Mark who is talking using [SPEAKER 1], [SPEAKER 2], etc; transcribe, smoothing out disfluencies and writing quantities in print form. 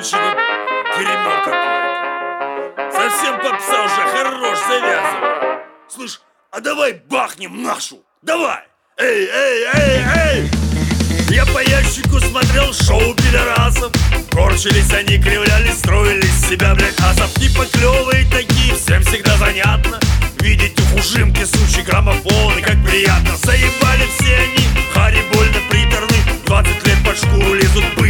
[SPEAKER 1] короче, ну, дерьмо какое-то. Совсем попса уже, хорош, завязывай. Слышь, а давай бахнем нашу, давай. Эй, эй, эй, эй. Я по ящику смотрел шоу пидорасов. Корчились они, кривлялись, строили из себя, блядь, асов. Типа клевые такие, всем всегда занятно видеть их ужимки, сучьи граммофоны, как приятно. Заебали все они, хари больно приторны, 20 лет под шкуру лезут.